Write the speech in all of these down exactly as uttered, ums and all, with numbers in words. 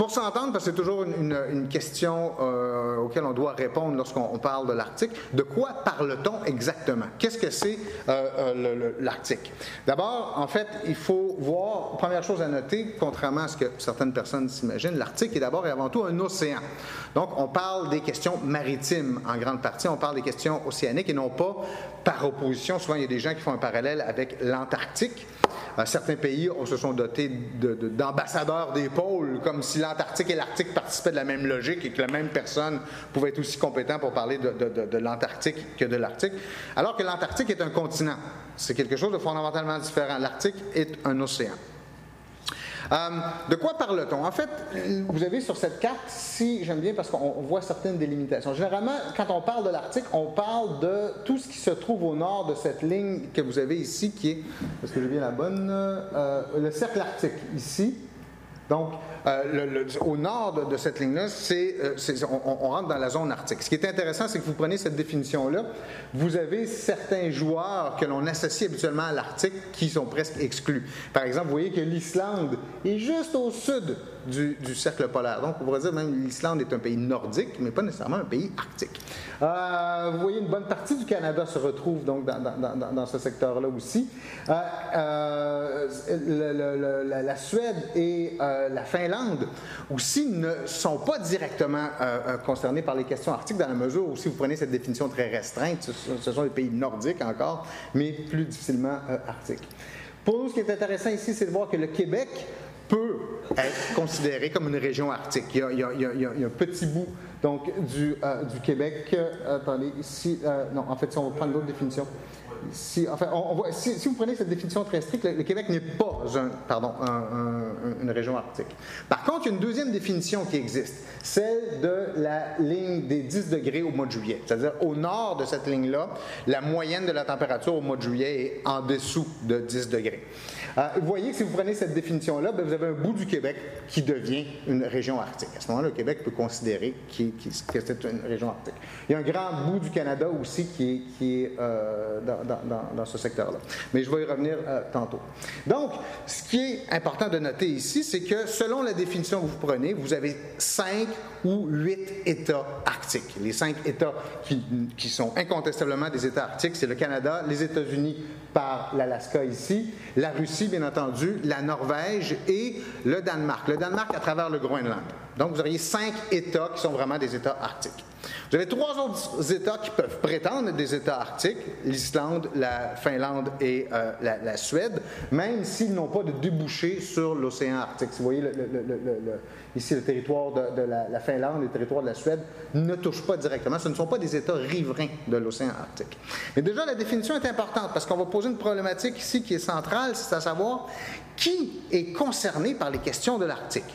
pour s'entendre, parce que c'est toujours une, une, une question euh, auquel on doit répondre lorsqu'on on parle de l'Arctique, de quoi parle-t-on exactement? Qu'est-ce que c'est euh, l'Arctique? D'abord, en fait, il faut voir, première chose à noter, contrairement à ce que certaines personnes s'imaginent, l'Arctique est d'abord et avant tout un océan. Donc, on parle des questions maritimes en grande partie, on parle des questions océaniques et non pas par opposition. Souvent, il y a des gens qui font un parallèle avec l'Antarctique. Euh, certains pays se sont dotés de, de, d'ambassadeurs des pôles, comme si l'Antarctique et l'Arctique participaient de la même logique et que la même personne pouvait être aussi compétent pour parler de, de, de, de l'Antarctique que de l'Arctique, alors que l'Antarctique est un continent. C'est quelque chose de fondamentalement différent. L'Arctique est un océan. Euh, de quoi parle-t-on? En fait, vous avez sur cette carte, si j'aime bien parce qu'on voit certaines délimitations. Généralement, quand on parle de l'Arctique, on parle de tout ce qui se trouve au nord de cette ligne que vous avez ici, qui est, est-ce que j'ai bien la bonne, euh, le cercle arctique, ici. Donc, euh, le, le, au nord de, de cette ligne-là, c'est, euh, c'est, on, on rentre dans la zone arctique. Ce qui est intéressant, c'est que vous prenez cette définition-là, vous avez certains joueurs que l'on associe habituellement à l'Arctique qui sont presque exclus. Par exemple, vous voyez que l'Islande est juste au sud du, du cercle polaire. Donc, on pourrait dire même que l'Islande est un pays nordique, mais pas nécessairement un pays arctique. Euh, vous voyez, une bonne partie du Canada se retrouve donc dans, dans, dans, dans ce secteur-là aussi. Euh, euh, le, le, le, la, la Suède et euh, la Finlande aussi ne sont pas directement euh, concernés par les questions arctiques dans la mesure où, si vous prenez cette définition très restreinte, ce, ce sont des pays nordiques encore, mais plus difficilement euh, arctiques. Pour nous, ce qui est intéressant ici, c'est de voir que le Québec peut être considéré comme une région arctique. Il y a, il y a, il y a, il y a un petit bout donc, du, euh, du Québec. Euh, attendez, ici, euh, non, en fait, si on va prendre d'autres définitions. Si, enfin, on, on voit, si, si vous prenez cette définition très stricte, le, le Québec n'est pas un, pardon, un, un, une région arctique. Par contre, il y a une deuxième définition qui existe, celle de la ligne des dix degrés au mois de juillet. C'est-à-dire, au nord de cette ligne-là, la moyenne de la température au mois de juillet est en dessous de dix degrés. Euh, vous voyez que si vous prenez cette définition-là, bien, vous avez un bout du Québec qui devient une région arctique. À ce moment-là, le Québec peut considérer qu'il, qu'il, que c'est une région arctique. Il y a un grand bout du Canada aussi qui est, qui est euh, dans, dans, dans, dans ce secteur-là. Mais je vais y revenir euh, tantôt. Donc, ce qui est important de noter ici, c'est que selon la définition que vous prenez, vous avez cinq ou huit États arctiques. Les cinq États qui, qui sont incontestablement des États arctiques, c'est le Canada, les États-Unis par l'Alaska ici, la Russie, bien entendu, la Norvège et le Danemark. Le Danemark à travers le Groenland. Donc, vous auriez cinq États qui sont vraiment des États arctiques. Vous avez trois autres États qui peuvent prétendre être des États arctiques, l'Islande, la Finlande et euh, la, la Suède, même s'ils n'ont pas de débouché sur l'océan Arctique. Si vous voyez le, le, le, le, le, ici le territoire de, de la, la Finlande, le territoire de la Suède, ne touchent pas directement. Ce ne sont pas des États riverains de l'océan Arctique. Mais déjà, la définition est importante parce qu'on va poser une problématique ici qui est centrale, c'est à savoir qui est concerné par les questions de l'Arctique.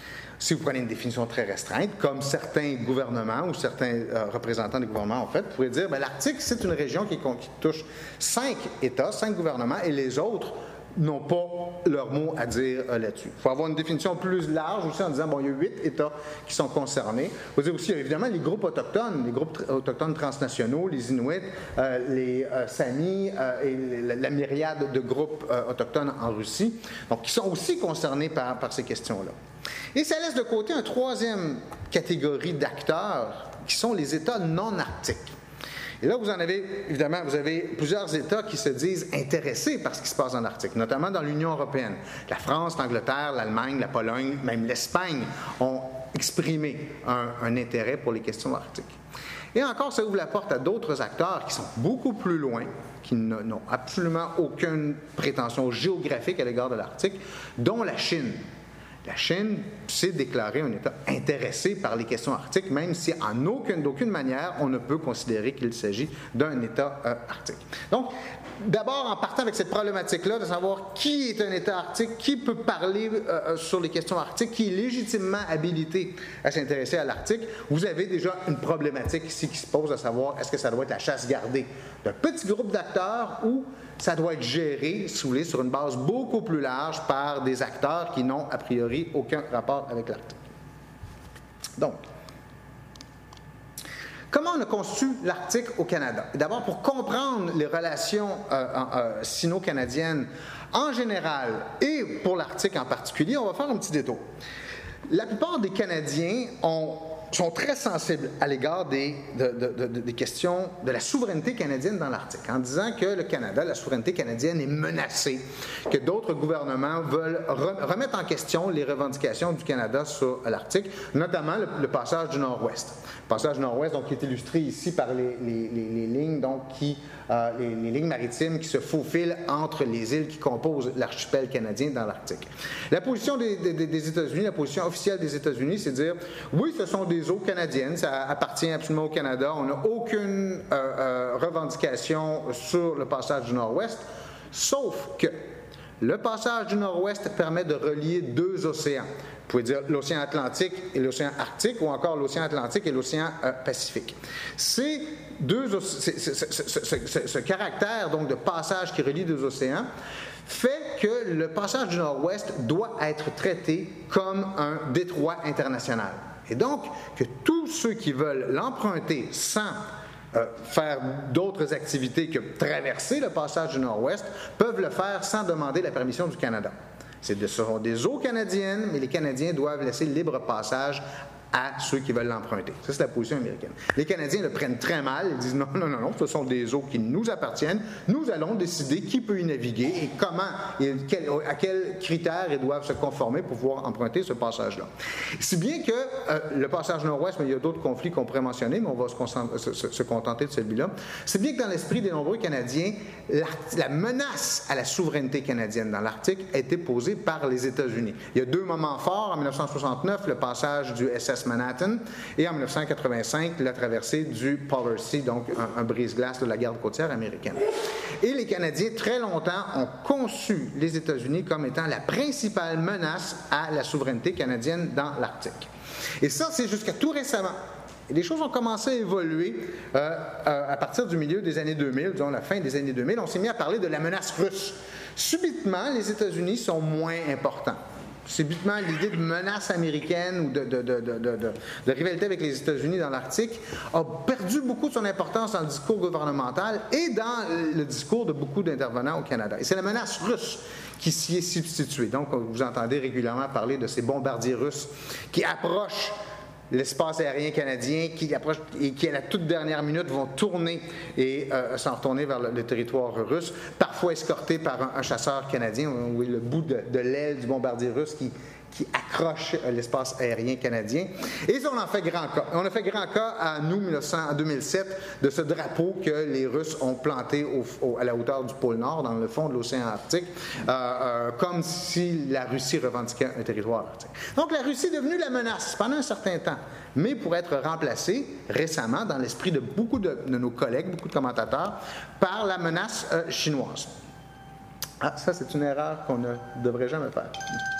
Si vous prenez une définition très restreinte, comme certains gouvernements ou certains euh, représentants des gouvernements ont fait, vous pourrez dire que l'Arctique, c'est une région qui, qui touche cinq États, cinq gouvernements, et les autres n'ont pas leur mot à dire euh, là-dessus. Il faut avoir une définition plus large aussi en disant, bon, il y a huit États qui sont concernés. Il faut dire aussi, évidemment, les groupes autochtones, les groupes tr- autochtones transnationaux, les Inuits, euh, les euh, Samis euh, et la, la myriade de groupes euh, autochtones en Russie, donc qui sont aussi concernés par, par ces questions-là. Et ça laisse de côté une troisième catégorie d'acteurs qui sont les États non arctiques. Et là, vous en avez, évidemment, vous avez plusieurs États qui se disent intéressés par ce qui se passe en Arctique, notamment dans l'Union européenne. La France, l'Angleterre, l'Allemagne, la Pologne, même l'Espagne ont exprimé un, un intérêt pour les questions arctiques. Et encore, ça ouvre la porte à d'autres acteurs qui sont beaucoup plus loin, qui n'ont absolument aucune prétention géographique à l'égard de l'Arctique, dont la Chine. La Chine s'est déclarée un État intéressé par les questions arctiques, même si en aucune, d'aucune manière on ne peut considérer qu'il s'agit d'un État euh, arctique. Donc, d'abord, en partant avec cette problématique-là, de savoir qui est un État arctique, qui peut parler euh, sur les questions arctiques, qui est légitimement habilité à s'intéresser à l'Arctique, vous avez déjà une problématique ici qui se pose, à savoir est-ce que ça doit être la chasse gardée d'un petit groupe d'acteurs ou ça doit être géré, si vous voulez, sur une base beaucoup plus large par des acteurs qui n'ont a priori aucun rapport avec l'Arctique. Donc, comment on a conçu l'Arctique au Canada? D'abord, pour comprendre les relations euh, euh, sino-canadiennes en général et pour l'Arctique en particulier, on va faire un petit détour. La plupart des Canadiens ont, sont très sensibles à l'égard des, de, de, de, des questions de la souveraineté canadienne dans l'Arctique, en disant que le Canada, la souveraineté canadienne est menacée, que d'autres gouvernements veulent re, remettre en question les revendications du Canada sur l'Arctique, notamment le, le passage du Nord-Ouest. Le passage du Nord-Ouest, donc, qui est illustré ici par les, les, les, les lignes, donc, qui, euh, les, les lignes maritimes qui se faufilent entre les îles qui composent l'archipel canadien dans l'Arctique. La position des, des, des États-Unis, la position officielle des États-Unis, c'est de dire, oui, ce sont des eaux canadiennes, ça appartient absolument au Canada, on n'a aucune euh, euh, revendication sur le passage du Nord-Ouest, sauf que le passage du Nord-Ouest permet de relier deux océans. Vous pouvez dire l'océan Atlantique et l'océan Arctique, ou encore l'océan Atlantique et l'océan euh, Pacifique. Ces deux, ce, ce, ce, ce, ce caractère donc de passage qui relie deux océans fait que le passage du Nord-Ouest doit être traité comme un détroit international. Et donc, que tous ceux qui veulent l'emprunter sans euh, faire d'autres activités que traverser le passage du Nord-Ouest peuvent le faire sans demander la permission du Canada. Ce sont des eaux canadiennes, mais les Canadiens doivent laisser libre passage à ceux qui veulent l'emprunter. Ça, c'est la position américaine. Les Canadiens le prennent très mal. Ils disent non, non, non, non, ce sont des eaux qui nous appartiennent. Nous allons décider qui peut y naviguer et comment, et quel, à quels critères ils doivent se conformer pour pouvoir emprunter ce passage-là. Si bien que euh, le passage nord-ouest, mais il y a d'autres conflits qu'on pourrait mentionner, mais on va se, se, se contenter de celui-là. C'est bien que dans l'esprit des nombreux Canadiens, la menace à la souveraineté canadienne dans l'Arctique a été posée par les États-Unis. Il y a deux moments forts. En dix-neuf cent soixante-neuf, le passage du S S Manhattan, et en dix-neuf cent quatre-vingt-cinq, la traversée du Polar Sea, donc un, un brise-glace de la garde côtière américaine. Et les Canadiens, très longtemps, ont conçu les États-Unis comme étant la principale menace à la souveraineté canadienne dans l'Arctique. Et ça, c'est jusqu'à tout récemment. Et les choses ont commencé à évoluer euh, euh, à partir du milieu des années deux mille, disons la fin des années deux mille. On s'est mis à parler de la menace russe. Subitement, les États-Unis sont moins importants. Subitement, l'idée de menace américaine ou de, de, de, de, de, de rivalité avec les États-Unis dans l'Arctique a perdu beaucoup de son importance dans le discours gouvernemental et dans le discours de beaucoup d'intervenants au Canada. Et c'est la menace russe qui s'y est substituée. Donc, vous entendez régulièrement parler de ces bombardiers russes qui approchent l'espace aérien canadien, qui approche et qui, à la toute dernière minute, vont tourner et euh, s'en retourner vers le, le territoire russe, parfois escortés par un, un chasseur canadien, où le bout de, de l'aile du bombardier russe qui, qui accroche euh, l'espace aérien canadien. Et ça, on en fait grand cas. On a fait grand cas à nous, en deux mille sept, de ce drapeau que les Russes ont planté au, au, à la hauteur du pôle Nord, dans le fond de l'océan Arctique, euh, euh, comme si la Russie revendiquait un territoire arctique. Donc, la Russie est devenue la menace pendant un certain temps, mais pour être remplacée récemment, dans l'esprit de beaucoup de, de nos collègues, beaucoup de commentateurs, par la menace euh, chinoise. Ah, ça, c'est une erreur qu'on ne devrait jamais faire.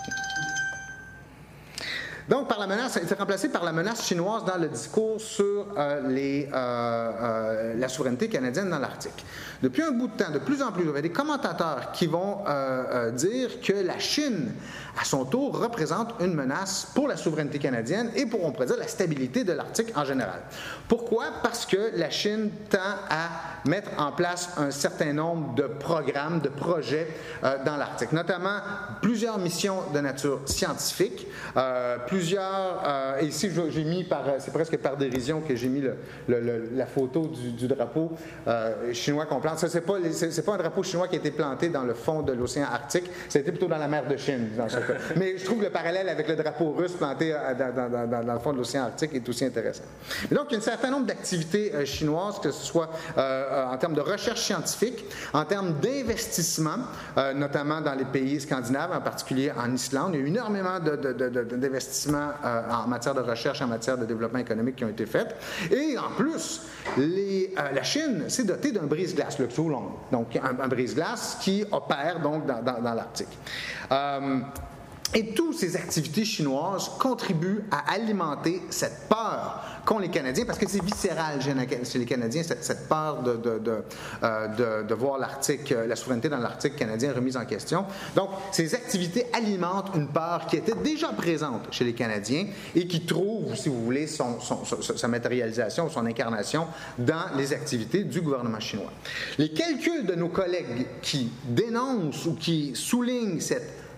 Donc, par la menace, c'est remplacé par la menace chinoise dans le discours sur euh, les, euh, euh, la souveraineté canadienne dans l'Arctique. Depuis un bout de temps, de plus en plus, il y a des commentateurs qui vont euh, euh, dire que la Chine, à son tour, représente une menace pour la souveraineté canadienne et pour, on pourrait dire, la stabilité de l'Arctique en général. Pourquoi? Parce que la Chine tend à mettre en place un certain nombre de programmes, de projets euh, dans l'Arctique, notamment plusieurs missions de nature scientifique, euh, plusieurs, euh, et ici j'ai mis, par, c'est presque par dérision que j'ai mis le, le, le, la photo du, du drapeau euh, chinois qu'on plante. Ça, c'est pas, c'est, c'est pas un drapeau chinois qui a été planté dans le fond de l'océan Arctique, ça a été plutôt dans la mer de Chine, dans ce cas. Mais je trouve le parallèle avec le drapeau russe planté dans, dans, dans, dans le fond de l'océan Arctique est aussi intéressant. Et donc, il y a un certain nombre d'activités euh, chinoises, que ce soit euh, en termes de recherche scientifique, en termes d'investissement, euh, notamment dans les pays scandinaves, en particulier en Islande. Il y a eu énormément de, de, de, de, d'investissements euh, en matière de recherche, en matière de développement économique qui ont été faits. Et en plus, les, euh, la Chine s'est dotée d'un brise-glace, le Xulong, donc un, un brise-glace qui opère donc dans, dans, dans l'Arctique. Euh, Et toutes ces activités chinoises contribuent à alimenter cette peur qu'ont les Canadiens, parce que c'est viscéral chez les Canadiens, cette, cette peur de, de, de, de, de voir l'Arctique, la souveraineté dans l'Arctique canadien remise en question. Donc, ces activités alimentent une peur qui était déjà présente chez les Canadiens et qui trouve, si vous voulez, son, son, son, sa matérialisation, son incarnation dans les activités du gouvernement chinois. Les calculs de nos collègues qui dénoncent ou qui soulignent cette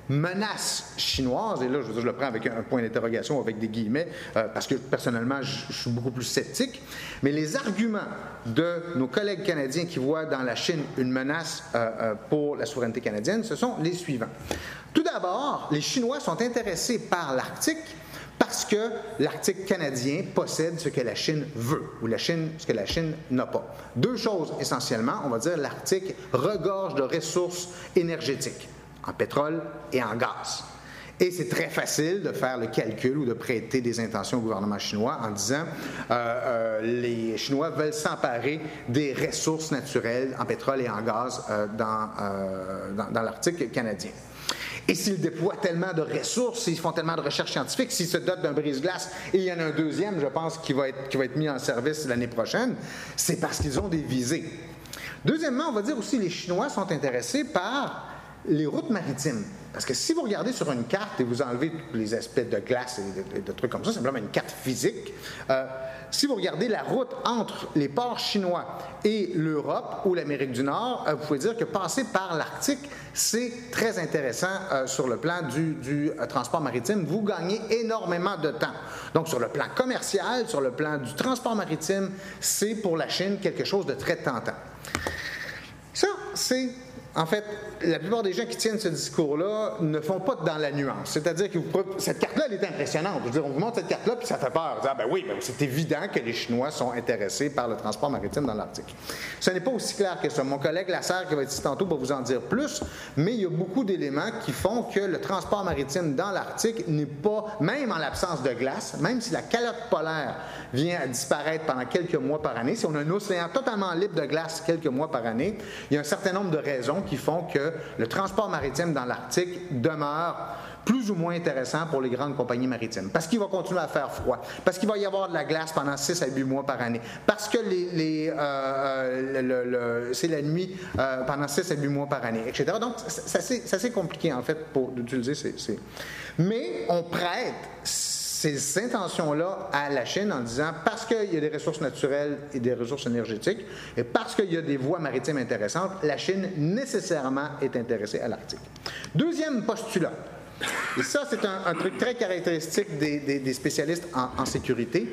menace chinoise, et là, je, veux dire, je le prends avec un, un point d'interrogation, avec des guillemets, euh, parce que personnellement, je, je suis beaucoup plus sceptique, mais les arguments de nos collègues canadiens qui voient dans la Chine une menace euh, euh, pour la souveraineté canadienne, ce sont les suivants. Tout d'abord, les Chinois sont intéressés par l'Arctique parce que l'Arctique canadien possède ce que la Chine veut, ou la Chine, ce que la Chine n'a pas. Deux choses essentiellement, on va dire l'Arctique regorge de ressources énergétiques, en pétrole et en gaz. Et c'est très facile de faire le calcul ou de prêter des intentions au gouvernement chinois en disant euh, euh, les Chinois veulent s'emparer des ressources naturelles en pétrole et en gaz euh, dans, euh, dans, dans l'Arctique canadien. Et s'ils déploient tellement de ressources, s'ils font tellement de recherches scientifiques, s'ils se dotent d'un brise-glace, et il y en a un deuxième, je pense, qui va être, qui va être mis en service l'année prochaine, c'est parce qu'ils ont des visées. Deuxièmement, on va dire aussi que les Chinois sont intéressés par les routes maritimes. Parce que si vous regardez sur une carte et vous enlevez les aspects de glace et de, de, de trucs comme ça, simplement une carte physique, euh, si vous regardez la route entre les ports chinois et l'Europe ou l'Amérique du Nord, euh, vous pouvez dire que passer par l'Arctique, c'est très intéressant euh, sur le plan du, du euh, transport maritime. Vous gagnez énormément de temps. Donc, sur le plan commercial, sur le plan du transport maritime, c'est pour la Chine quelque chose de très tentant. Ça, c'est... En fait, la plupart des gens qui tiennent ce discours-là ne font pas dans la nuance. C'est-à-dire que vous, cette carte-là, elle est impressionnante. Je veux dire, on vous montre cette carte-là, puis ça fait peur. Ah, ben oui, ben c'est évident que les Chinois sont intéressés par le transport maritime dans l'Arctique. Ce n'est pas aussi clair que ça. Mon collègue Lasserre, qui va être ici tantôt, va vous en dire plus, mais il y a beaucoup d'éléments qui font que le transport maritime dans l'Arctique n'est pas, même en l'absence de glace, même si la calotte polaire vient à disparaître pendant quelques mois par année, si on a un océan totalement libre de glace quelques mois par année, il y a un certain nombre de raisons qui font que le transport maritime dans l'Arctique demeure plus ou moins intéressant pour les grandes compagnies maritimes. Parce qu'il va continuer à faire froid, parce qu'il va y avoir de la glace pendant six à huit mois par année, parce que les, les, euh, le, le, c'est la nuit euh, pendant six à huit mois par année, et cetera. Donc, c'est assez, c'est assez compliqué, en fait, pour utiliser ces... ces... Mais on prête ces intentions-là à la Chine en disant parce qu'il y a des ressources naturelles et des ressources énergétiques et parce qu'il y a des voies maritimes intéressantes, la Chine nécessairement est intéressée à l'Arctique. Deuxième postulat, et ça c'est un, un truc très caractéristique des, des, des spécialistes en, en sécurité,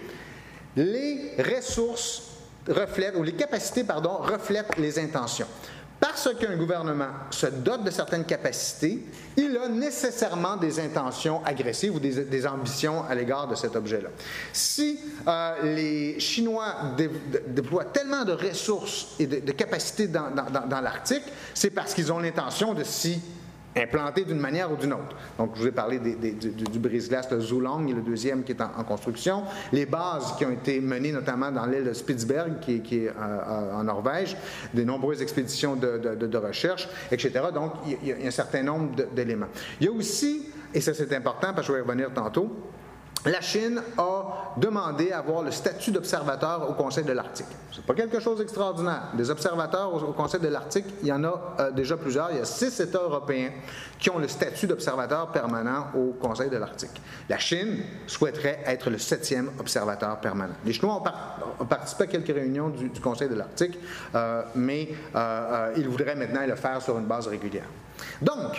les ressources reflètent, ou les capacités, pardon, reflètent les intentions. Parce qu'un gouvernement se dote de certaines capacités, il a nécessairement des intentions agressives ou des, des ambitions à l'égard de cet objet-là. Si euh, les Chinois dé, déploient tellement de ressources et de, de capacités dans, dans, dans l'Arctique, c'est parce qu'ils ont l'intention de s'y implanté d'une manière ou d'une autre. Donc, je vous ai parlé des, des, du, du brise-glace, le Zhulang, et le deuxième qui est en, en construction. Les bases qui ont été menées notamment dans l'île de Spitsberg, qui, qui est euh, en Norvège, des nombreuses expéditions de, de, de, de recherche, et cetera. Donc, il y, a, il y a un certain nombre de, d'éléments. Il y a aussi, et ça c'est important parce que je vais y revenir tantôt, la Chine a demandé à avoir le statut d'observateur au Conseil de l'Arctique. Ce n'est pas quelque chose d'extraordinaire. Des observateurs au, au Conseil de l'Arctique, il y en a euh, déjà plusieurs. Il y a six États européens qui ont le statut d'observateur permanent au Conseil de l'Arctique. La Chine souhaiterait être le septième observateur permanent. Les Chinois ont, par, ont participé à quelques réunions du, du Conseil de l'Arctique, euh, mais euh, euh, ils voudraient maintenant le faire sur une base régulière. Donc,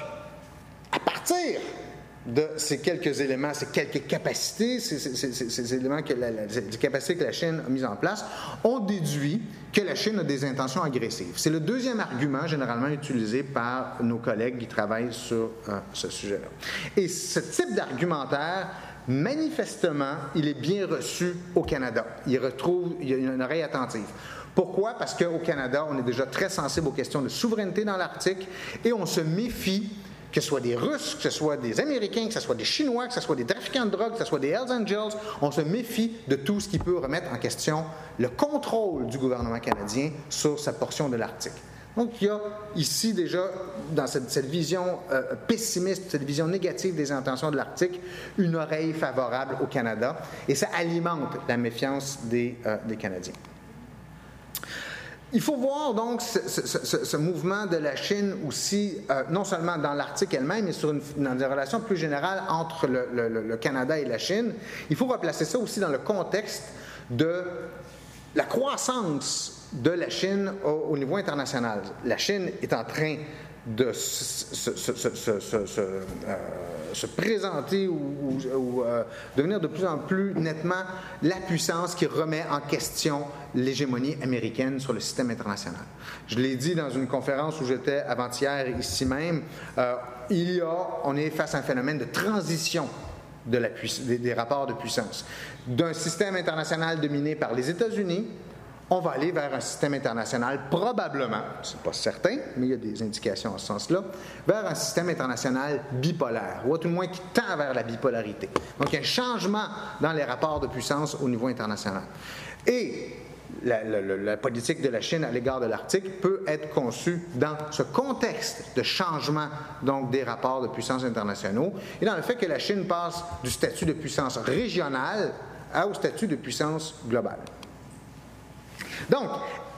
à partir de ces quelques éléments, ces quelques capacités, ces, ces, ces, ces éléments, que la, la, ces capacités que la Chine a mises en place, on déduit que la Chine a des intentions agressives. C'est le deuxième argument généralement utilisé par nos collègues qui travaillent sur euh, ce sujet-là. Et ce type d'argumentaire, manifestement, il est bien reçu au Canada. Il retrouve, il y a une oreille attentive. Pourquoi? Parce qu'au Canada, on est déjà très sensible aux questions de souveraineté dans l'Arctique et on se méfie que ce soit des Russes, que ce soit des Américains, que ce soit des Chinois, que ce soit des trafiquants de drogue, que ce soit des Hells Angels, on se méfie de tout ce qui peut remettre en question le contrôle du gouvernement canadien sur sa portion de l'Arctique. Donc, il y a ici déjà, dans cette, cette vision euh, pessimiste, cette vision négative des intentions de l'Arctique, une oreille favorable au Canada, et ça alimente la méfiance des, euh, des Canadiens. Il faut voir donc ce, ce, ce, ce mouvement de la Chine aussi, euh, non seulement dans l'Arctique elle-même, mais sur une, dans des relations plus générales entre le, le, le Canada et la Chine. Il faut replacer ça aussi dans le contexte de la croissance de la Chine au, au niveau international. La Chine est en train de se, se, se, se, se, se, euh, se présenter ou, ou, ou euh, devenir de plus en plus nettement la puissance qui remet en question l'hégémonie américaine sur le système international. Je l'ai dit dans une conférence où j'étais avant-hier ici même, euh, il y a, on est face à un phénomène de transition de la puiss- des, des rapports de puissance. D'un système international dominé par les États-Unis, on va aller vers un système international, probablement, c'est pas certain, mais il y a des indications en ce sens-là, vers un système international bipolaire, ou à tout le moins qui tend vers la bipolarité. Donc, il y a un changement dans les rapports de puissance au niveau international. Et la, la, la politique de la Chine à l'égard de l'Arctique peut être conçue dans ce contexte de changement donc, des rapports de puissance internationaux et dans le fait que la Chine passe du statut de puissance régionale au statut de puissance globale. Donc,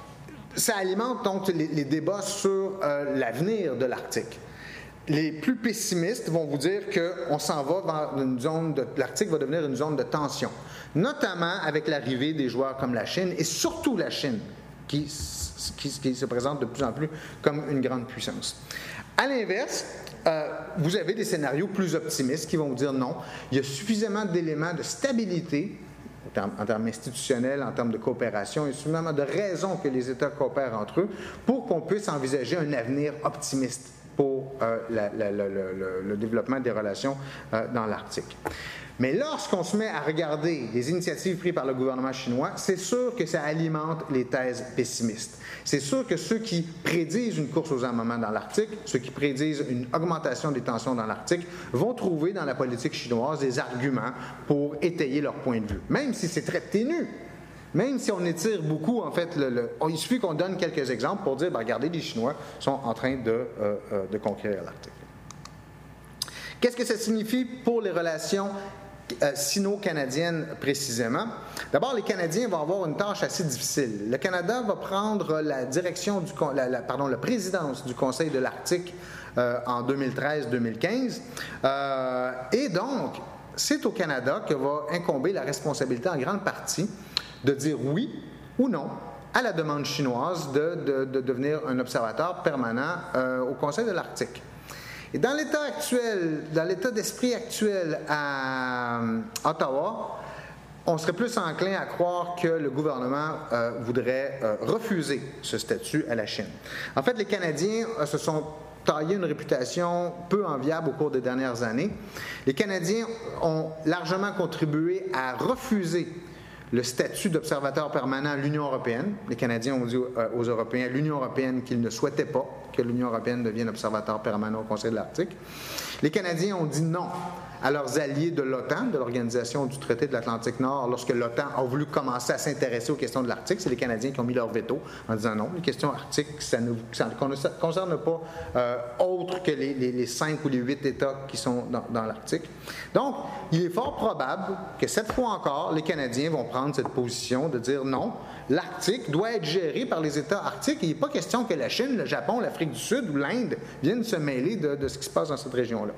ça alimente donc les, les débats sur euh, l'avenir de l'Arctique. Les plus pessimistes vont vous dire qu'on s'en va vers une zone de... L'Arctique va devenir une zone de tension, notamment avec l'arrivée des joueurs comme la Chine, et surtout la Chine, qui, qui, qui se présente de plus en plus comme une grande puissance. À l'inverse, euh, vous avez des scénarios plus optimistes qui vont vous dire non, il y a suffisamment d'éléments de stabilité en termes, en termes institutionnels, en termes de coopération, il y a suffisamment de raisons que les États coopèrent entre eux pour qu'on puisse envisager un avenir optimiste pour euh, la, la, la, le, le développement des relations euh, dans l'Arctique. Mais lorsqu'on se met à regarder les initiatives prises par le gouvernement chinois, c'est sûr que ça alimente les thèses pessimistes. C'est sûr que ceux qui prédisent une course aux armements dans l'Arctique, ceux qui prédisent une augmentation des tensions dans l'Arctique, vont trouver dans la politique chinoise des arguments pour étayer leur point de vue, même si c'est très ténu. Même si on étire beaucoup, en fait, le, le, il suffit qu'on donne quelques exemples pour dire, ben, regardez, les Chinois sont en train de, euh, de conquérir l'Arctique. Qu'est-ce que ça signifie pour les relations euh, sino-canadiennes précisément? D'abord, les Canadiens vont avoir une tâche assez difficile. Le Canada va prendre la direction, du, la, la, pardon, la présidence du Conseil de l'Arctique euh, en deux mille treize deux mille quinze. Euh, et donc, c'est au Canada que va incomber la responsabilité en grande partie de dire oui ou non à la demande chinoise de, de, de devenir un observateur permanent euh, au Conseil de l'Arctique. Et dans l'état actuel, dans l'état d'esprit actuel à euh, Ottawa, on serait plus enclin à croire que le gouvernement euh, voudrait euh, refuser ce statut à la Chine. En fait, les Canadiens euh, se sont taillé une réputation peu enviable au cours des dernières années. Les Canadiens ont largement contribué à refuser le statut d'observateur permanent à l'Union européenne. Les Canadiens ont dit aux Européens, à l'Union européenne, qu'ils ne souhaitaient pas que l'Union européenne devienne observateur permanent au Conseil de l'Arctique. Les Canadiens ont dit non à leurs alliés de l'OTAN, de l'Organisation du traité de l'Atlantique Nord, lorsque l'OTAN a voulu commencer à s'intéresser aux questions de l'Arctique. C'est les Canadiens qui ont mis leur veto en disant non, les questions arctiques, ça ne, ça ne concerne pas euh, autre que les, les, les cinq ou les huit États qui sont dans, dans l'Arctique. Donc, il est fort probable que cette fois encore, les Canadiens vont prendre cette position de dire non, l'Arctique doit être géré par les États arctiques. Il n'est pas question que la Chine, le Japon, l'Afrique du Sud ou l'Inde viennent se mêler de, de ce qui se passe dans cette région-là.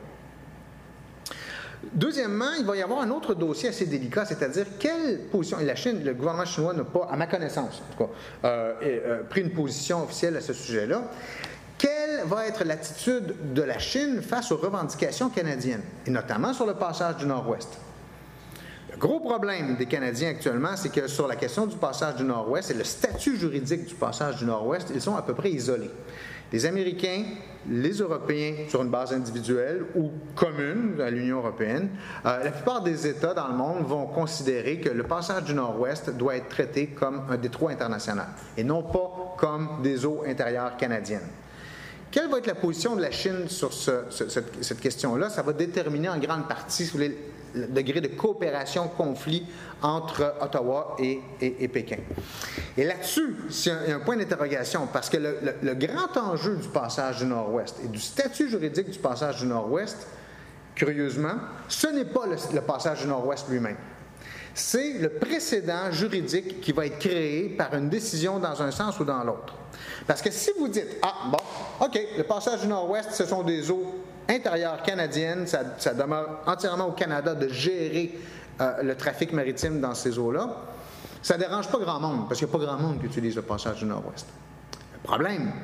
Deuxièmement, il va y avoir un autre dossier assez délicat, c'est-à-dire quelle position, et la Chine, le gouvernement chinois n'a pas, à ma connaissance en tout cas, euh, euh, pris une position officielle à ce sujet-là. Quelle va être l'attitude de la Chine face aux revendications canadiennes, et notamment sur le passage du Nord-Ouest? Le gros problème des Canadiens actuellement, c'est que sur la question du passage du Nord-Ouest et le statut juridique du passage du Nord-Ouest, ils sont à peu près isolés. Les Américains, les Européens, sur une base individuelle ou commune à l'Union européenne, euh, la plupart des États dans le monde vont considérer que le passage du Nord-Ouest doit être traité comme un détroit international et non pas comme des eaux intérieures canadiennes. Quelle va être la position de la Chine sur ce, ce, cette, cette question-là? Ça va déterminer en grande partie, si vous voulez, le degré de coopération, conflit entre Ottawa et, et, et Pékin. Et là-dessus, c'est un, un point d'interrogation, parce que le, le, le grand enjeu du passage du Nord-Ouest et du statut juridique du passage du Nord-Ouest, curieusement, ce n'est pas le, le passage du Nord-Ouest lui-même. C'est le précédent juridique qui va être créé par une décision dans un sens ou dans l'autre. Parce que si vous dites, ah, bon, OK, le passage du Nord-Ouest, ce sont des eaux intérieures canadiennes, ça, ça demeure entièrement au Canada de gérer euh, le trafic maritime dans ces eaux-là, ça ne dérange pas grand monde, parce qu'il n'y a pas grand monde qui utilise le passage du Nord-Ouest. Le problème,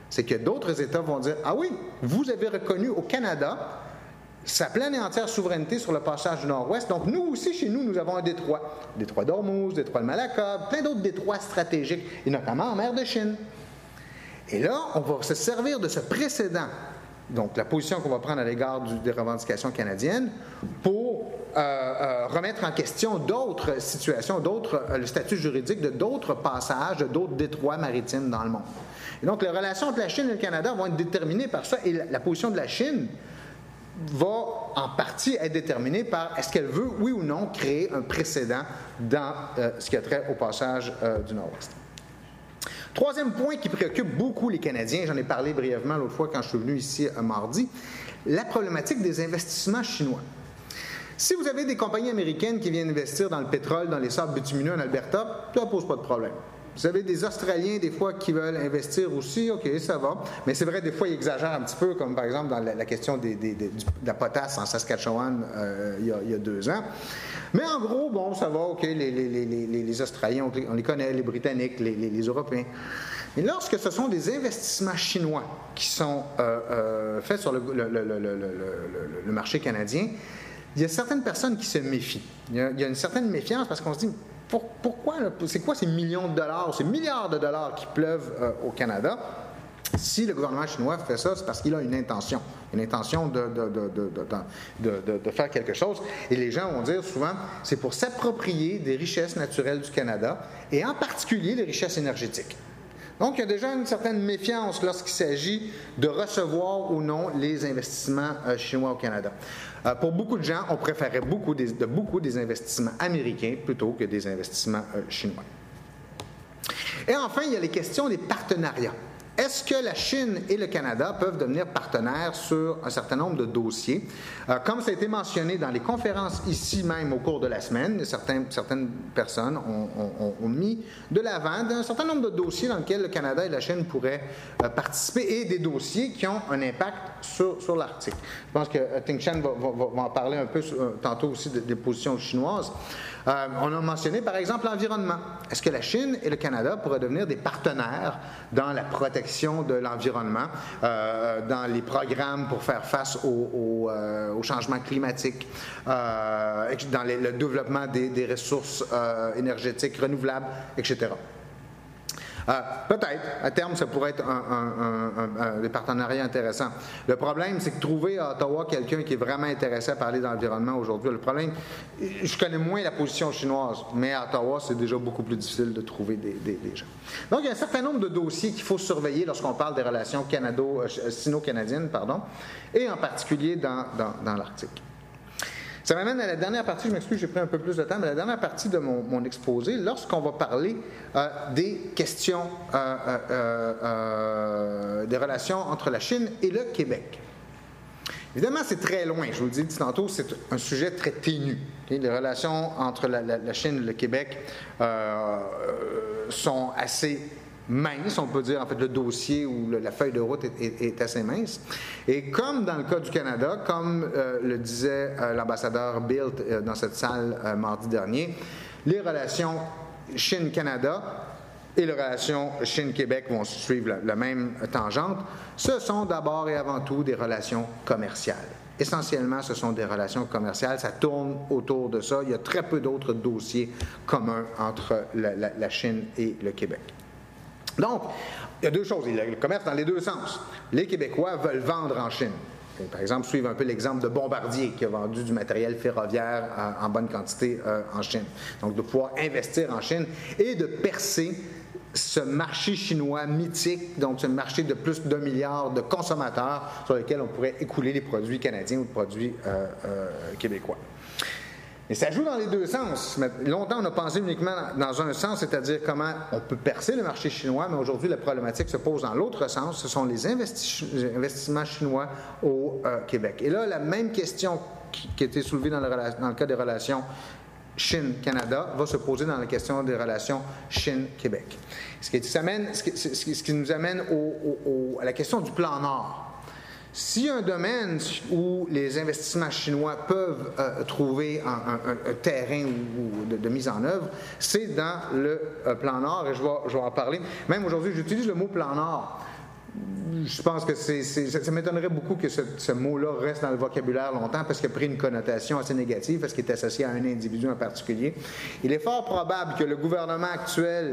c'est que d'autres États vont dire « Ah oui, vous avez reconnu au Canada sa pleine et entière souveraineté sur le passage du Nord-Ouest, donc nous aussi, chez nous, nous avons un détroit. Détroit d'Ormuz, détroit de Malacca, plein d'autres détroits stratégiques, et notamment en mer de Chine. Et là, on va se servir de ce précédent, donc la position qu'on va prendre à l'égard du, des revendications canadiennes, pour euh, euh, remettre en question d'autres situations, d'autres, euh, le statut juridique de d'autres passages, de d'autres détroits maritimes dans le monde. Et donc, les relations entre la Chine et le Canada vont être déterminées par ça, et la, la position de la Chine va en partie être déterminée par est-ce qu'elle veut, oui ou non, créer un précédent dans euh, ce qui a trait au passage euh, du Nord-Ouest. Troisième point qui préoccupe beaucoup les Canadiens, j'en ai parlé brièvement l'autre fois quand je suis venu ici euh, mardi, la problématique des investissements chinois. Si vous avez des compagnies américaines qui viennent investir dans le pétrole, dans les sables bitumineux en Alberta, ça ne pose pas de problème. Vous avez des Australiens, des fois, qui veulent investir aussi, OK, ça va. Mais c'est vrai, des fois, ils exagèrent un petit peu, comme par exemple dans la, la question des, des, des, de la potasse en Saskatchewan euh, il, y a, il y a deux ans. Mais en gros, bon, ça va, OK, les, les, les, les, les Australiens, on, on les connaît, les Britanniques, les, les, les Européens. Mais lorsque ce sont des investissements chinois qui sont euh, euh, faits sur le, le, le, le, le, le, le marché canadien, il y a certaines personnes qui se méfient. Il y a, il y a une certaine méfiance parce qu'on se dit... Pour, pourquoi, c'est quoi ces millions de dollars, ces milliards de dollars qui pleuvent euh, au Canada? Si le gouvernement chinois fait ça, c'est parce qu'il a une intention, une intention de, de, de, de, de, de, de faire quelque chose. Et les gens vont dire souvent, c'est pour s'approprier des richesses naturelles du Canada, et en particulier les richesses énergétiques. Donc, il y a déjà une certaine méfiance lorsqu'il s'agit de recevoir ou non les investissements euh, chinois au Canada. Euh, pour beaucoup de gens, on préférait beaucoup des, de beaucoup des investissements américains plutôt que des investissements euh, chinois. Et enfin, il y a les questions des partenariats. Est-ce que la Chine et le Canada peuvent devenir partenaires sur un certain nombre de dossiers? Euh, comme ça a été mentionné dans les conférences ici même au cours de la semaine, certains, certaines personnes ont, ont, ont mis de l'avant un certain nombre de dossiers dans lesquels le Canada et la Chine pourraient euh, participer et des dossiers qui ont un impact sur, sur l'Arctique. Je pense que euh, Ting Chen va, va, va en parler un peu euh, tantôt aussi des, des positions chinoises. Euh, on a mentionné par exemple l'environnement. Est-ce que la Chine et le Canada pourraient devenir des partenaires dans la protection de l'environnement, euh, dans les programmes pour faire face au, au, euh, au changement climatique, euh, dans les, le développement des, des ressources euh, énergétiques renouvelables, et cetera. Euh, peut-être, à terme, ça pourrait être un, un, un, un, des partenariats intéressants. Le problème, c'est que trouver à Ottawa quelqu'un qui est vraiment intéressé à parler d'environnement aujourd'hui, le problème, je connais moins la position chinoise, mais à Ottawa, c'est déjà beaucoup plus difficile de trouver des, des, des gens. Donc, il y a un certain nombre de dossiers qu'il faut surveiller lorsqu'on parle des relations canado, euh, sino-canadiennes, pardon, et en particulier dans, dans, dans l'Arctique. Ça m'amène à la dernière partie, je m'excuse, j'ai pris un peu plus de temps, mais la dernière partie de mon, mon exposé, lorsqu'on va parler euh, des questions, euh, euh, euh, des relations entre la Chine et le Québec. Évidemment, c'est très loin, je vous le dis tantôt, c'est un sujet très ténu. Okay? Les relations entre la, la, la Chine et le Québec euh, sont assez mince, on peut dire, en fait, le dossier ou le, la feuille de route est, est, est assez mince. Et comme dans le cas du Canada, comme euh, le disait euh, l'ambassadeur Bildt euh, dans cette salle euh, mardi dernier, les relations Chine-Canada et les relations Chine-Québec vont suivre la, la même tangente. Ce sont d'abord et avant tout des relations commerciales. Essentiellement, ce sont des relations commerciales. Ça tourne autour de ça. Il y a très peu d'autres dossiers communs entre la, la, la Chine et le Québec. Donc, il y a deux choses. Il y a le commerce dans les deux sens. Les Québécois veulent vendre en Chine. Et par exemple, suivre un peu l'exemple de Bombardier qui a vendu du matériel ferroviaire euh, en bonne quantité euh, en Chine. Donc, de pouvoir investir en Chine et de percer ce marché chinois mythique, donc ce marché de plus d'un milliard de consommateurs sur lequel on pourrait écouler les produits canadiens ou les produits euh, euh, québécois. Et ça joue dans les deux sens. Mais longtemps, on a pensé uniquement dans un sens, c'est-à-dire comment on peut percer le marché chinois, mais aujourd'hui, la problématique se pose dans l'autre sens. Ce sont les investi- investissements chinois au euh, Québec. Et là, la même question qui, qui a été soulevée dans le, dans le cas des relations Chine-Canada va se poser dans la question des relations Chine-Québec. Ce qui, ce qui, ce qui nous amène au, au, au, à la question du plan Nord. S'il y a un domaine où les investissements chinois peuvent euh, trouver un, un, un terrain ou, ou de, de mise en œuvre, c'est dans le euh, plan Nord, et je vais, je vais en parler. Même aujourd'hui, j'utilise le mot plan Nord. je pense que c'est, c'est, ça, ça m'étonnerait beaucoup que ce, ce mot-là reste dans le vocabulaire longtemps parce qu'il a pris une connotation assez négative, parce qu'il est associé à un individu en particulier. Il est fort probable que le gouvernement actuel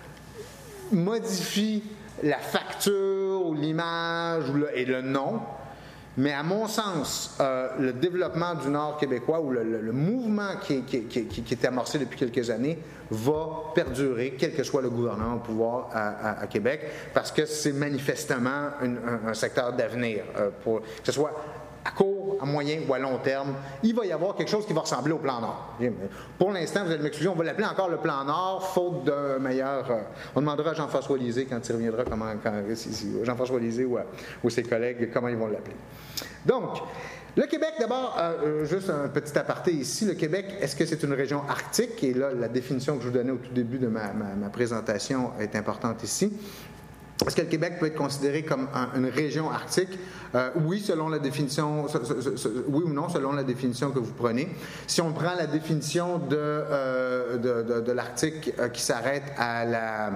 modifie la facture ou l'image ou le, et le nom. Mais à mon sens, euh, le développement du Nord québécois ou le, le, le mouvement qui, qui, qui, qui est amorcé depuis quelques années va perdurer, quel que soit le gouvernement au pouvoir à, à, à Québec, parce que c'est manifestement une, un, un secteur d'avenir, euh, pour, que ce soit à court, à moyen ou à long terme. Il va y avoir quelque chose qui va ressembler au plan Nord. Pour l'instant, vous allez m'excuser, on va l'appeler encore le plan Nord, faute d'un meilleur... Euh, on demandera à Jean-François Lisée, quand il reviendra, comment, quand, si, si, Jean-François Lisée ou, à, ou ses collègues, comment ils vont l'appeler. Donc, le Québec, d'abord, euh, juste un petit aparté ici. Le Québec, est-ce que c'est une région arctique? Et là, la définition que je vous donnais au tout début de ma, ma, ma présentation est importante ici. Est-ce que le Québec peut être considéré comme un, une région arctique? Euh, oui, selon la définition, ce, ce, ce, oui ou non, selon la définition que vous prenez. Si on prend la définition de, euh, de, de, de l'Arctique euh, qui s'arrête à la,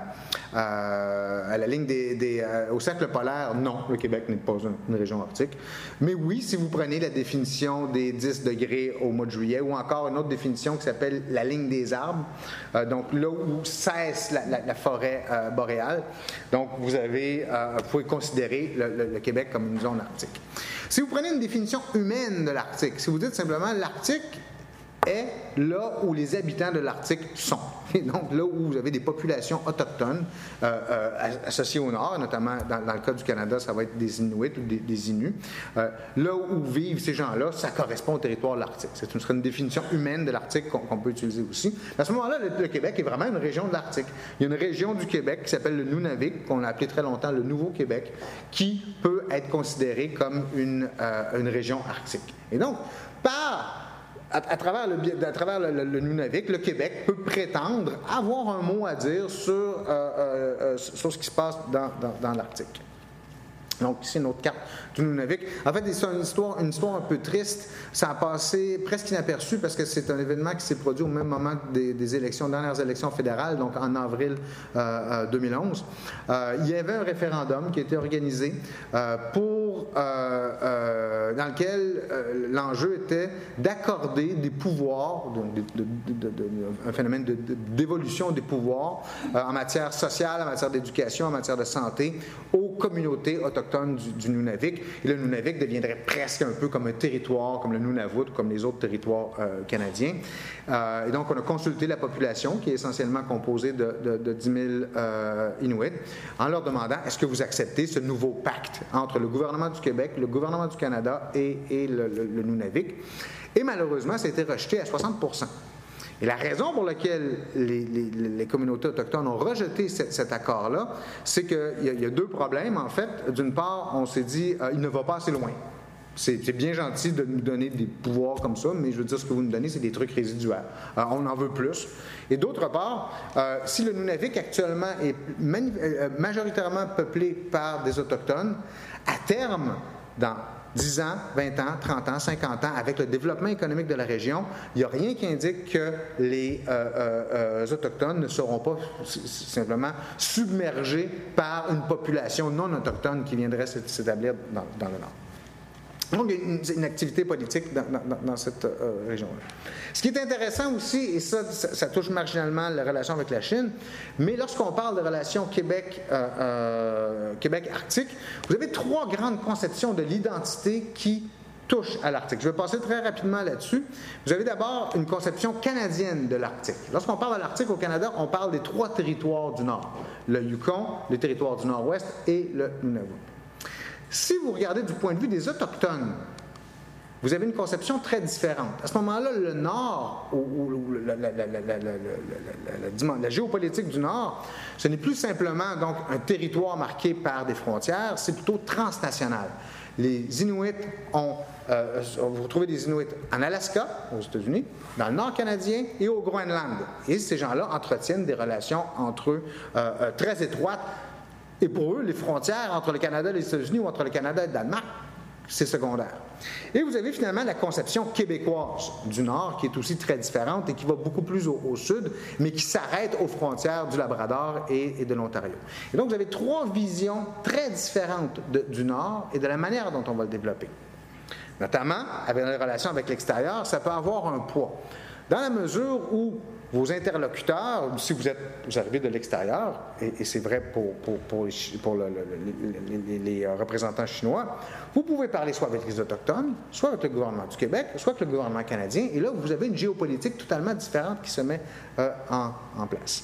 euh, à la ligne des, des euh, au cercle polaire, non, le Québec n'est pas une, une région arctique. Mais oui, si vous prenez la définition des dix degrés au mois de juillet, ou encore une autre définition qui s'appelle la ligne des arbres, euh, donc là où cesse la, la, la forêt euh, boréale, donc vous avez, euh, vous pouvez considérer le, le, le Québec comme une zone arctique. Si vous prenez une définition humaine de l'Arctique, si vous dites simplement l'Arctique est là où les habitants de l'Arctique sont. Et donc, là où vous avez des populations autochtones euh, euh, associées au Nord, notamment dans, dans le cas du Canada, ça va être des Inuits ou des, des Inuits. Euh, là où vivent ces gens-là, ça correspond au territoire de l'Arctique. C'est une, une définition humaine de l'Arctique qu'on, qu'on peut utiliser aussi. À ce moment-là, le, le Québec est vraiment une région de l'Arctique. Il y a une région du Québec qui s'appelle le Nunavik, qu'on a appelé très longtemps le Nouveau-Québec, qui peut être considérée comme une, euh, une région arctique. Et donc, par... À, à travers, le, à travers le, le, le Nunavik, le Québec peut prétendre avoir un mot à dire sur, euh, euh, sur ce qui se passe dans, dans, dans l'Arctique. Donc, ici, une autre carte du Nunavik. En fait, c'est une histoire, une histoire un peu triste. Ça a passé presque inaperçu parce que c'est un événement qui s'est produit au même moment des, des élections, dernières élections fédérales, donc en avril euh, deux mille onze. Euh, il y avait un référendum qui a été organisé euh, pour, euh, euh, dans lequel euh, l'enjeu était d'accorder des pouvoirs, donc de, de, de, de, de, un phénomène de, de, d'évolution des pouvoirs euh, en matière sociale, en matière d'éducation, en matière de santé, aux communautés autochtones du, du Nunavik. Et le Nunavik deviendrait presque un peu comme un territoire, comme le Nunavut, comme les autres territoires euh, canadiens. Euh, et donc, on a consulté la population, qui est essentiellement composée de, de, de dix mille euh, Inuits, en leur demandant, est-ce que vous acceptez ce nouveau pacte entre le gouvernement du Québec, le gouvernement du Canada et, et le, le, le Nunavik? Et malheureusement, ça a été rejeté à soixante pour cent. Et la raison pour laquelle les, les, les communautés autochtones ont rejeté cet, cet accord-là, c'est qu'il y, y a deux problèmes, en fait. D'une part, on s'est dit, euh, il ne va pas assez loin. C'est, c'est bien gentil de nous donner des pouvoirs comme ça, mais je veux dire, ce que vous nous donnez, c'est des trucs résiduels. Euh, on en veut plus. Et d'autre part, euh, si le Nunavik actuellement est mani- euh, majoritairement peuplé par des Autochtones, à terme, dans dix ans, vingt ans, trente ans, cinquante ans, avec le développement économique de la région, il n'y a rien qui indique que les euh, euh, euh, Autochtones ne seront pas simplement submergés par une population non autochtone qui viendrait s'établir dans, dans le Nord. Donc, il y a une, une activité politique dans, dans, dans cette euh, région-là. Ce qui est intéressant aussi, et ça, ça, ça touche marginalement la relation avec la Chine, mais lorsqu'on parle de relations Québec, euh, euh, Québec-Arctique, vous avez trois grandes conceptions de l'identité qui touchent à l'Arctique. Je vais passer très rapidement là-dessus. Vous avez d'abord une conception canadienne de l'Arctique. Lorsqu'on parle de l'Arctique au Canada, on parle des trois territoires du Nord, le Yukon, le territoire du Nord-Ouest et le Nunavut. Si vous regardez du point de vue des Autochtones, vous avez une conception très différente. À ce moment-là, le Nord, ou, ou la, la, la, la, la, la, la, la géopolitique du Nord, ce n'est plus simplement donc un territoire marqué par des frontières, c'est plutôt transnational. Les Inuits ont, euh, vous retrouvez des Inuits en Alaska, aux États-Unis, dans le Nord canadien et au Groenland. Et ces gens-là entretiennent des relations entre eux euh, euh, très étroites. Et pour eux, les frontières entre le Canada et les États-Unis ou entre le Canada et le Danemark, c'est secondaire. Et vous avez finalement la conception québécoise du Nord, qui est aussi très différente et qui va beaucoup plus au, au sud, mais qui s'arrête aux frontières du Labrador et, et de l'Ontario. Et donc, vous avez trois visions très différentes de, du Nord et de la manière dont on va le développer. Notamment, avec les relations avec l'extérieur, ça peut avoir un poids. Dans la mesure où vos interlocuteurs, si vous êtes vous arrivez de l'extérieur, et, et c'est vrai pour, pour, pour, les, pour le, le, les, les, les représentants chinois, vous pouvez parler soit avec les Autochtones, soit avec le gouvernement du Québec, soit avec le gouvernement canadien, et là, vous avez une géopolitique totalement différente qui se met euh, en, en place.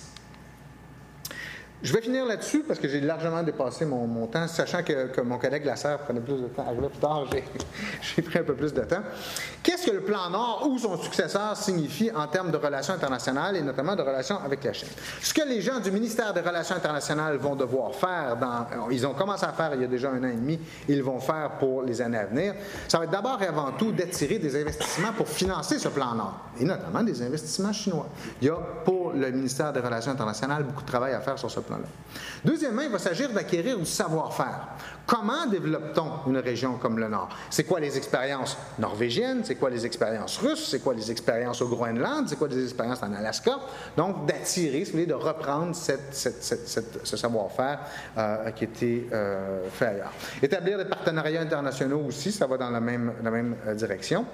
Je vais finir là-dessus parce que j'ai largement dépassé mon, mon temps, sachant que, que mon collègue Lasserre prenait plus de temps. Arrivé plus tard, j'ai, j'ai pris un peu plus de temps. Qu'est-ce que le plan Nord ou son successeur signifie en termes de relations internationales et notamment de relations avec la Chine? Ce que les gens du ministère des Relations internationales vont devoir faire, dans, ils ont commencé à faire il y a déjà un an et demi, ils vont faire pour les années à venir, ça va être d'abord et avant tout d'attirer des investissements pour financer ce plan Nord, et notamment des investissements chinois. Il y a pour le ministère des Relations internationales beaucoup de travail à faire sur ce plan. Deuxièmement, il va s'agir d'acquérir du savoir-faire. Comment développe-t-on une région comme le Nord? C'est quoi les expériences norvégiennes? C'est quoi les expériences russes? C'est quoi les expériences au Groenland? C'est quoi les expériences en Alaska? Donc, d'attirer, si vous voulez, de reprendre cette, cette, cette, cette, ce savoir-faire euh, qui était euh, fait ailleurs. Établir des partenariats internationaux aussi, ça va dans la même, la même euh, direction.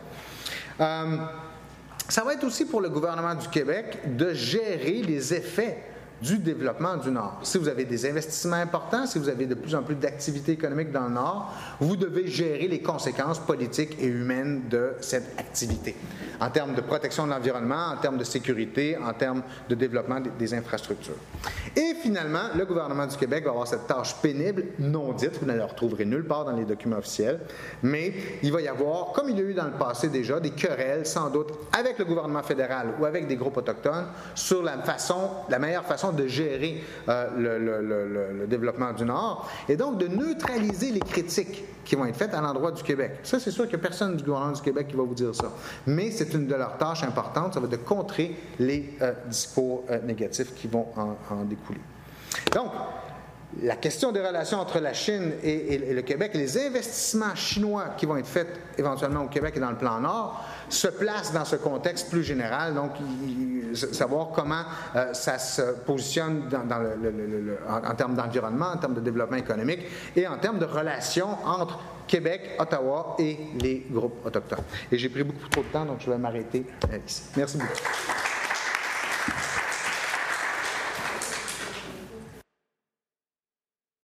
Euh, ça va être aussi pour le gouvernement du Québec de gérer les effets du développement du Nord. Si vous avez des investissements importants, si vous avez de plus en plus d'activités économiques dans le Nord, vous devez gérer les conséquences politiques et humaines de cette activité, en termes de protection de l'environnement, en termes de sécurité, en termes de développement des infrastructures. Et finalement, le gouvernement du Québec va avoir cette tâche pénible, non dite, vous ne la retrouverez nulle part dans les documents officiels, mais il va y avoir, comme il y a eu dans le passé déjà, des querelles, sans doute, avec le gouvernement fédéral ou avec des groupes autochtones, sur la façon, la meilleure façon de gérer euh, le, le, le, le développement du Nord et donc de neutraliser les critiques qui vont être faites à l'endroit du Québec. Ça, c'est sûr qu'il n'y a personne du gouvernement du Québec qui va vous dire ça. Mais c'est une de leurs tâches importantes, ça va être de contrer les euh, discours euh, négatifs qui vont en, en découler. Donc, la question des relations entre la Chine et, et, et le Québec, les investissements chinois qui vont être faits éventuellement au Québec et dans le plan Nord, se placent dans ce contexte plus général, donc il, savoir comment euh, ça se positionne dans, dans le, le, le, le, en, en termes d'environnement, en termes de développement économique et en termes de relations entre Québec, Ottawa et les groupes autochtones. Et j'ai pris beaucoup trop de temps, donc je vais m'arrêter ici. Merci beaucoup.